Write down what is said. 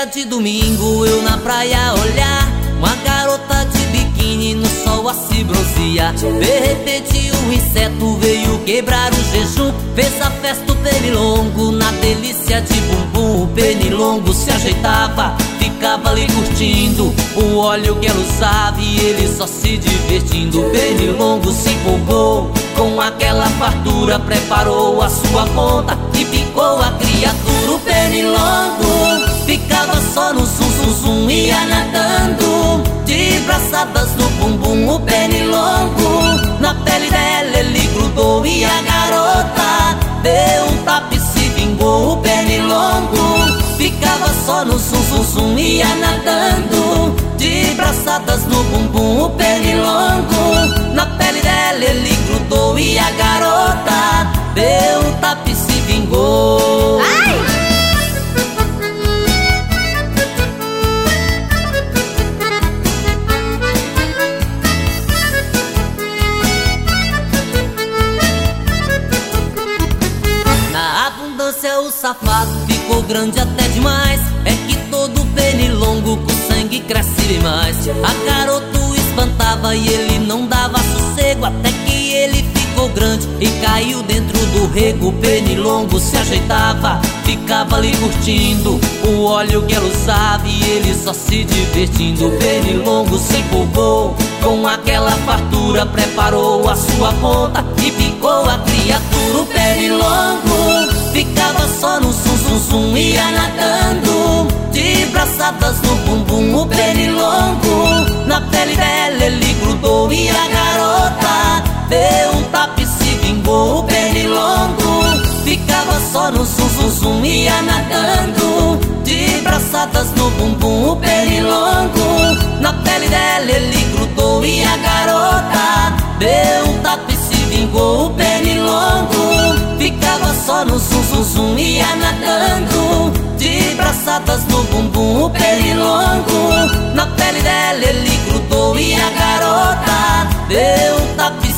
dia de domingo, eu na praia olhar uma garota de biquíni no sol a se bronzear. De repente um inseto veio quebrar o jejum, fez a festa o pernilongo na delícia de bumbum. O pernilongo se ajeitava, ficava ali curtindo o óleo que ela usava e ele só se divertindo. O pernilongo se empolgou com aquela fartura, preparou a sua ponta e picou a criatura. O pernilongo ficava só no zum zum zum, ia nadando de braçadas no bumbum. O pernilongo na pele dela ele grudou e a garota deu um tapa e se vingou. O pernilongo ficava só no zum zum zum, ia nadando de braçadas no bumbum. O pernilongo na pele dela ele grudou e a garota deu um tapa e se vingou. O safado ficou grande até demais, é que todo pernilongo com sangue cresce demais. A garota o espantava e ele não dava sossego, até que ele ficou grande e caiu dentro do rego. O pernilongo se ajeitava, ficava ali curtindo o óleo que ela usava e ele só se divertindo. O pernilongo se empolgou com aquela fartura, preparou a sua ponta e picou a criatura. O pernilongo ficava só no zum zum zum, ia nadando de braçadas no bumbum. O pernilongo na pele dela ele grudou e a garota deu um tapa e se vingou. O pernilongo ficava só no zum zum zum, ia nadando de braçadas no bumbum. O pernilongo na pele dela ele grudou e a garota deu um tapa e se vingou. O pernilongo ficava só no zum zum zum, ia nadando de braçadas no bumbum. O pernilongo na pele dela ele grudou e a garota deu um tapa e